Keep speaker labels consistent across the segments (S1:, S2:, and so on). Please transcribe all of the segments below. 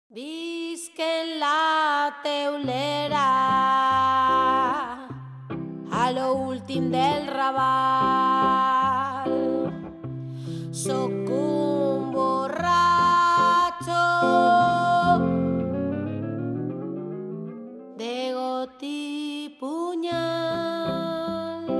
S1: Visc en la teulera, a lo últim del Raval. Soc un borratxo de got i punyal.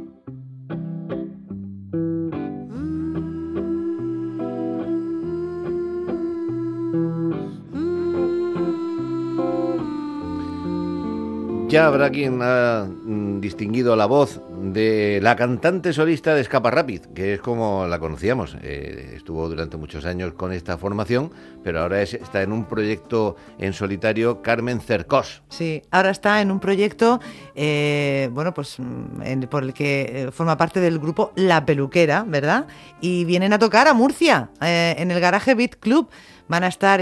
S2: Ya habrá quien ha distinguido la voz de la cantante solista de Escapa Rápid, que es como la conocíamos. Estuvo durante muchos años con esta formación, pero ahora está en un proyecto en solitario, Carmen Cercós.
S3: Sí, ahora está en un proyecto, por el que forma parte del grupo La Peluquera, ¿verdad? Y vienen a tocar a Murcia, en el Garaje Beat Club. Van a estar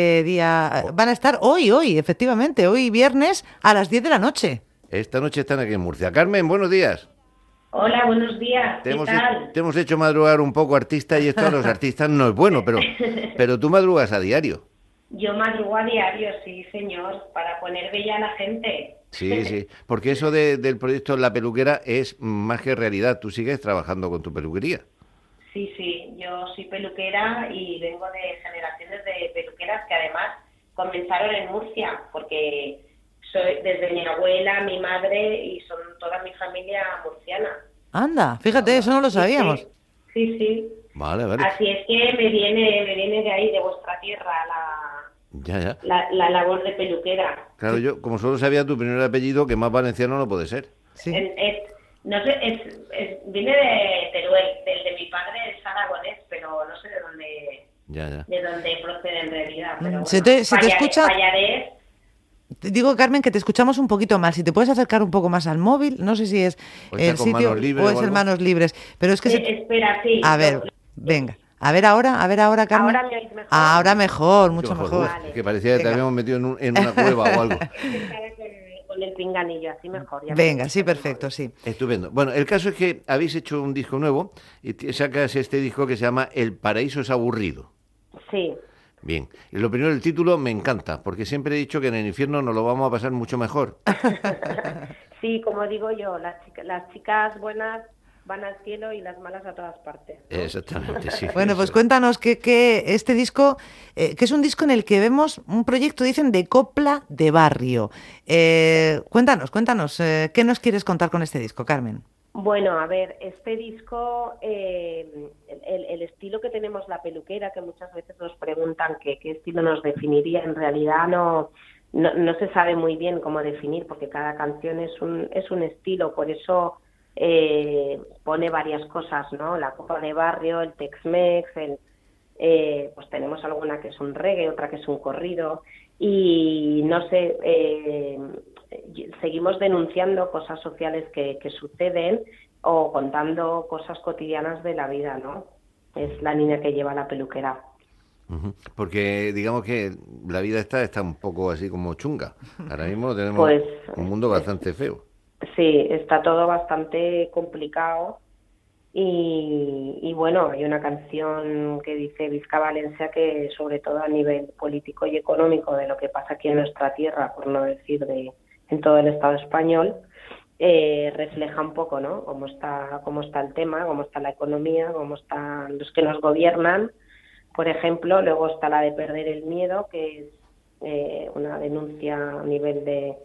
S3: hoy, efectivamente, hoy viernes a las 10 de la noche.
S2: Esta noche están aquí en Murcia. Carmen, buenos días.
S4: Hola, buenos días.
S2: Te hemos hecho madrugar un poco, artista, y esto a los artistas no es bueno, pero tú madrugas a diario.
S4: Yo madrugo a diario, sí, señor, para poner bella a la gente.
S2: Sí, porque eso del proyecto La Peluquera es más que realidad. Tú sigues trabajando con tu peluquería.
S4: Sí, yo soy peluquera y vengo de generaciones de peluqueras que además comenzaron en Murcia, porque soy desde mi abuela, mi madre y son toda mi familia murciana.
S3: Anda, fíjate, eso no lo sabíamos.
S4: Sí.
S2: Vale.
S4: Así es que me viene de ahí, de vuestra tierra, la labor de peluquera.
S2: Claro, yo como solo sabía tu primer apellido, que más valenciano no puede ser.
S3: Sí.
S4: No sé, viene de Teruel, del de mi padre es aragonés, pero no sé de dónde de dónde procede en realidad. Pero bueno,
S3: se te escucha.
S4: Fallaré.
S3: Te digo, Carmen, que te escuchamos un poquito mal. Si te puedes acercar un poco más al móvil, no sé si es el sitio o es el manos libres, pero es que
S4: espera, sí.
S3: A ver, venga. A ver ahora, Carmen.
S4: Ahora me oís mejor.
S3: Ahora mejor, mucho mejor.
S4: Vale.
S2: Que parecía que te habíamos metido en una cueva o algo.
S4: Con el pinganillo, así mejor.
S3: Venga, sí, perfecto, sí.
S2: Estupendo. Bueno, el caso es que habéis hecho un disco nuevo y sacas este disco que se llama El paraíso es aburrido.
S4: Sí.
S2: Bien. Y lo primero, el título me encanta, porque siempre he dicho que en el infierno nos lo vamos a pasar mucho mejor.
S4: Sí, como digo yo, las chicas buenas van al cielo y las malas a todas partes, ¿no?
S2: Exactamente, sí.
S3: Bueno, pues cuéntanos que este disco, que es un disco en el que vemos un proyecto, dicen, de copla de barrio. Cuéntanos, ¿qué nos quieres contar con este disco, Carmen?
S4: Bueno, a ver, este disco, el estilo que tenemos La Peluquera, que muchas veces nos preguntan qué estilo nos definiría, en realidad no se sabe muy bien cómo definir, porque cada canción es un estilo, por eso pone varias cosas, ¿no? La copa de barrio, el Tex-Mex, pues tenemos alguna que es un reggae, otra que es un corrido, y no sé, seguimos denunciando cosas sociales que suceden o contando cosas cotidianas de la vida, ¿no? Es la línea que lleva La Peluquera.
S2: Porque digamos que la vida está un poco así como chunga. Ahora mismo tenemos
S4: Pues,
S2: un mundo bastante feo.
S4: Sí, está todo bastante complicado y bueno, hay una canción que dice Visca Valencia que sobre todo a nivel político y económico de lo que pasa aquí en nuestra tierra, por no decir en todo el Estado español, refleja un poco, ¿no? Cómo está el tema, cómo está la economía, cómo están los que nos gobiernan, por ejemplo. Luego está la de Perder el miedo, que es una denuncia a nivel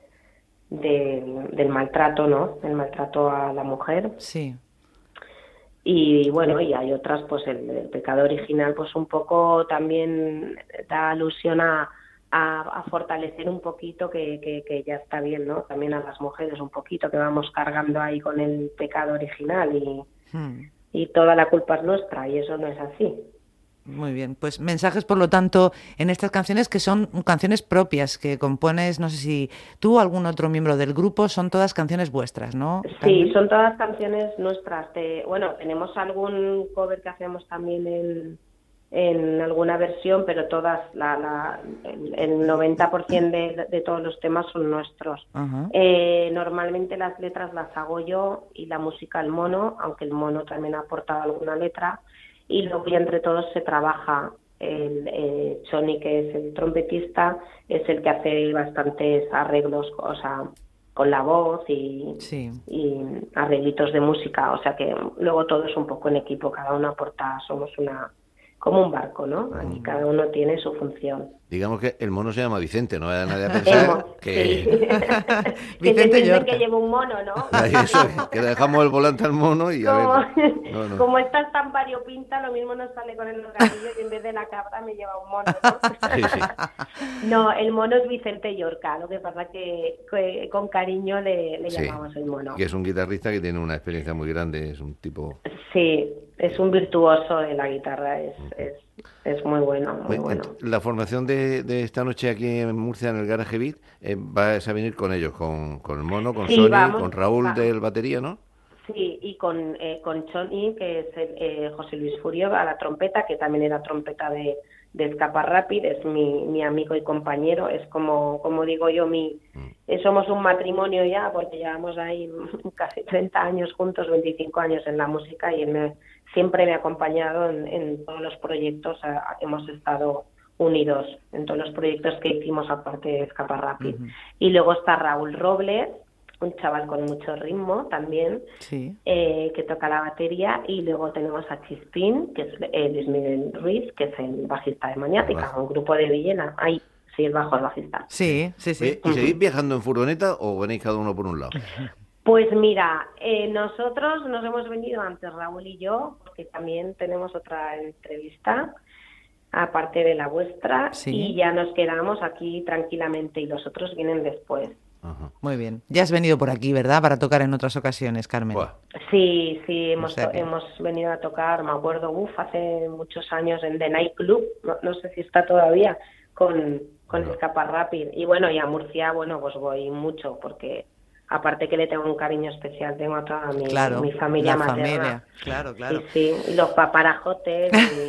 S4: del maltrato, ¿no? El maltrato a la mujer.
S3: Sí.
S4: Y bueno, y hay otras, pues el pecado original, pues un poco también da alusión a fortalecer un poquito que ya está bien, ¿no? También a las mujeres un poquito, que vamos cargando ahí con el pecado original y toda la culpa es nuestra, y eso no es así.
S3: Muy bien, pues mensajes, por lo tanto, en estas canciones que son canciones propias, que compones, no sé si tú o algún otro miembro del grupo, son todas canciones vuestras, ¿no?
S4: Sí, son todas canciones nuestras. Bueno, tenemos algún cover que hacemos también en alguna versión, pero todas, el 90% de todos los temas son nuestros.
S3: Uh-huh.
S4: Normalmente las letras las hago yo y la música el mono, aunque el mono también ha aportado alguna letra. Y luego ya entre todos se trabaja Choni, que es el trompetista, es el que hace bastantes arreglos, o sea, con la voz y arreglitos de música, o sea que luego todo es un poco en equipo, cada uno aporta, somos como un barco, ¿no? Aquí cada uno tiene su función.
S2: Digamos que el mono se llama Vicente, no vaya nadie a pensar que...
S4: Sí. Que
S3: Vicente
S4: se piensen
S3: Llorca.
S4: que lleva un mono, ¿no?
S2: Eso, que le dejamos el volante al mono y a ver... No.
S4: Como estás tan variopinta, lo mismo nos sale con el organillo y en vez de la cabra me lleva un mono, ¿no?
S2: Sí.
S4: No, el mono es Vicente Llorca, lo que pasa que con cariño le llamamos el mono.
S2: Que es un guitarrista que tiene una experiencia muy grande, es un tipo...
S4: Sí, es un virtuoso de la guitarra, es muy bueno, muy bueno.
S2: La formación de esta noche aquí en Murcia, en el Garaje Beat, vas a venir con ellos, con el mono, con
S4: Sí,
S2: Sony, con Raúl del batería, ¿no?
S4: Sí, y con Choni, que es José Luis Furio, a la trompeta, que también era trompeta de Escapa Rápid, es mi amigo y compañero, es como digo yo, somos un matrimonio ya, porque llevamos ahí casi 30 años juntos, 25 años en la música, y él siempre me ha acompañado en todos los proyectos, hemos estado unidos en todos los proyectos que hicimos aparte de Escapa Rápid. Y luego está Raúl Robles, un chaval con mucho ritmo también, que toca la batería, y luego tenemos a Chispín, que es Luis Miguel Ruiz, que es el bajista de Maniática, un grupo de Villena. Ahí, sí, el bajo, el bajista.
S3: Sí.
S2: Oye, ¿y seguís viajando en furgoneta o venís cada uno por un lado?
S4: Pues mira, nosotros nos hemos venido antes, Raúl y yo, porque también tenemos otra entrevista, aparte de la vuestra, y ya nos quedamos aquí tranquilamente, y los otros vienen después.
S2: Ajá.
S3: Muy bien. Ya has venido por aquí, ¿verdad? Para tocar en otras ocasiones, Carmen.
S2: Buah.
S4: Sí, hemos venido a tocar, me acuerdo, hace muchos años en The Night Club, no sé si está todavía, con Escapa Rápid. Y bueno, y a Murcia, pues voy mucho, porque aparte que le tengo un cariño especial, tengo a toda mi familia materna.
S3: Claro.
S4: Sí, y los paparajotes,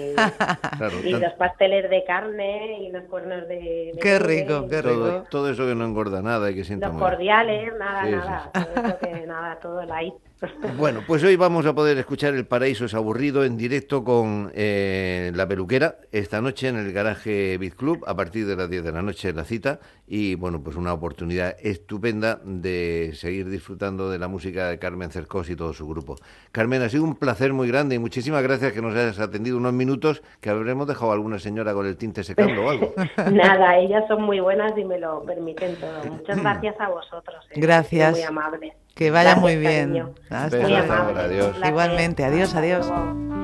S4: y los pasteles de carne, y los cuernos de
S3: Qué rico.
S2: Todo eso que no engorda nada y que sienta
S4: los
S2: muy bien.
S4: cordiales, nada. Todo eso que todo light.
S2: Bueno, pues hoy vamos a poder escuchar El Paraíso es Aburrido en directo con La Peluquera, esta noche en el Garaje Beat Club, a partir de las 10 de la noche la cita, y bueno, pues una oportunidad estupenda de seguir disfrutando de la música de Carmen Cercós y todo su grupo. Carmen, ha sido un placer muy grande y muchísimas gracias que nos hayas atendido unos minutos, que habremos dejado a alguna señora con el tinte secando o algo.
S4: Nada, ellas son muy buenas y me lo permiten todo. Muchas gracias a vosotros.
S3: Gracias.
S4: Muy amable.
S3: Que vaya
S4: Gracias,
S3: muy bien.
S4: Cariño.
S3: Hasta
S2: Besos,
S3: luego.
S2: ahora, adiós.
S3: Igualmente, adiós.
S4: Hasta luego.